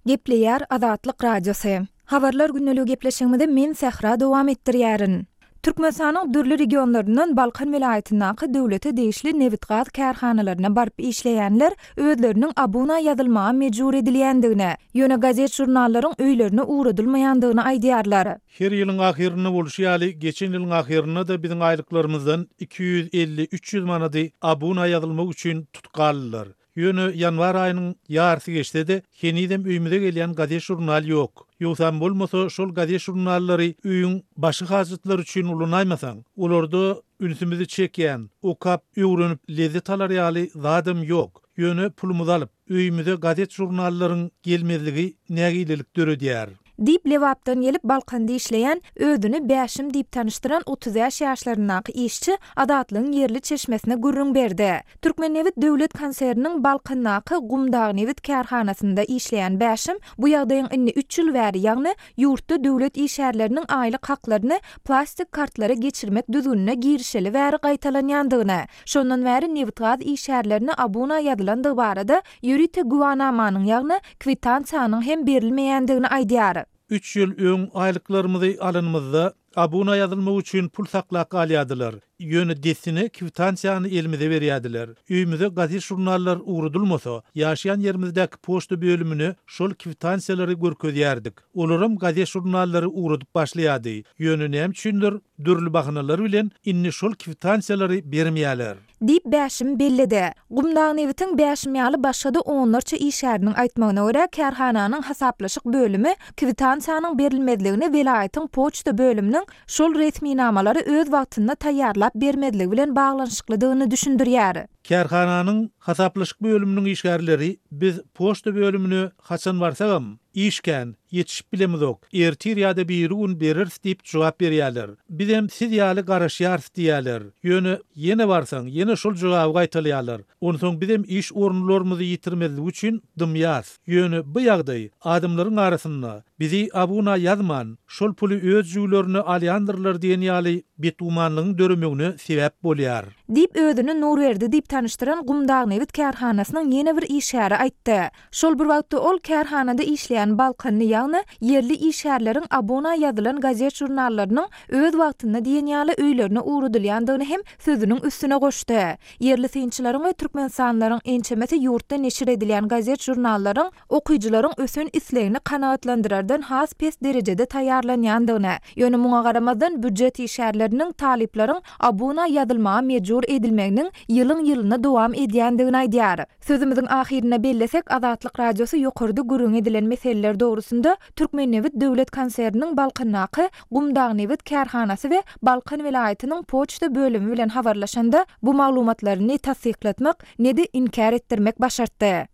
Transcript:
Gepleýär Azatlyk Radiosu. Habarlar günnälik gepleşigimizde men Sehra dowam etdirýärin. Türkmenistanyň dürli regionlaryndan Balkan vilayatynyňky döwlete değişli nevit gaz kärhanalaryna barıp işleýänler özleriniň abuna ýazylmagy mejbur edilýändigine, ýöne gazet jurnallaryň öýlerine uğradylmaýandygyny aýdýarlar. Her ýylyň ahyryna bolşýaly, geçen ýylyň ahyryna da biziň aýlyklarymyzdan 250-300 manady abuna ýazylmak üçin tutgaldylar. Ýöne ýanwar aýynyň ýarysy geçdi, henidem öýümüze gelýän gazet jurnal ýok. Ýoksa bolmasa şol gazet jurnallary öýüň başy hajatlar üçin ulanaýmasaň, olarda ünsümizi çekýän, okap öwrenip lezzet alarýaly zadym ýok. Ýöne pulumuzy alyp öýümüze gazet jurnallaryň gelmezligi nägilelik döredýär. Dip Lewapdan gelip Balkanda işleýän, özüni Bäşim diýip tanıştyran 30 ýaşlaryndaky işçi Adatlyň yerli çeşmesine gürrüň berdi. Türkmennewit döwlet konserniniň Balkandaky Gumdagnewit kärhanasynda işleýän Bäşim bu ýagdaýyň inni 3 ýyl bäri ýagny ýurtda döwlet işärleriniň aýlyk haklaryny plastik kartlara geçirmek düzgünine girişeli bäri gaýtalanýandygyny, şondan bäri newit gaz işärlerine abuna ýazylandygy barada ýürite guwanamanyň ýagny kwitansiýanyň hem berilmeýändigini aýdýar. 3 ýyl öň aýlyklarymyzy alynmazda abuna ýazylmak üçin pul saklap alýadylar. Ýöne desini kwitansiýany elimize berýärdiler. Öýümüze gazet jurnallar uğradylmasa, ýaşaýan ýerimizdäki poçta bölümini şol kwitansiýalary görkezýärdik. Olaram gazet jurnallary uğradyp başlaýardy. Ýöne näme üçindir dürli bahanalar bilen inni şol kwitansiýalary bermeýärler. Dip Bäşim bellidi. Gumdagnewitiň Bäşim ýaly başga da onlarça işäriniň aýtmagyna görä kärhananyň hasaplaşyk bölümi kwitansiýanyň berilmezligini welaýatyň poçta bölüminiň şol resminamалary öz wagtynda taýýarlap bermedligi bilen baglanyşyklydygyny düşündirýär. Kärhananyň hasaplaşyk bölüminiň işgärleri biz poçta bölümini haçan barsagam işken yetişip bilemizok. Ertir ýa-da bir gün berir diýip jogap berýärler. Bizem siz ýaly garaşýar diýärler. Ýöne ýene barsaň, ýene şol jogaby gaýtalýarlar. Onsoň bizem iş orunlarymyzy ýitirmezlik üçin dymýas. Ýöne bu ýagdaý adamlaryň arasynda bizi abuna ýazman, şol puly öz jüýlerini alýandyrlar diýen ýaly betumanlygyň dörümegine sebäp bolýar. Dip özüni Nurwerdi diýip tanıştyran Gumdagnewit kärhanasynyň ýene bir işäri aýtdy. Şol bir wagtda ol kärhanada işleýän Balkanly ýagny yerli işärleriň abuna ýazylan gazet jurnallarynyň öz wagtynda diýen ýaly öýlerine uğradylýandygyny hem sözüniň üstüne goşdy. Yerli synçylaryň we türkmensanlaryň ençemeti ýurtda neşir edilýän gazet jurnallaryň okuýjylaryň ösün islegini kanagatlandyrardan has pes derejede taýýarlanýandygyny, ýöne muňa garamazdan büdjet işärleriniň taliplaryň abuna ýazylmagy mejbur edilmeginiň ýylyň-ýylyna dowam edýändigini aýdýar. Sözümiziň ahirine bellesek, Azatlyk Radiosu ýokarda gürrüň edilen meseleler dogrusunda Türkmennewit döwlet konserniniň Balkandaky Gumdagnewit kärhanasy we Balkan welaýatynyň poçta bölümi bilen habarlaşanda bu maglumatlaryny tasdiklatmak, nedi inkar etdirmek başartdy.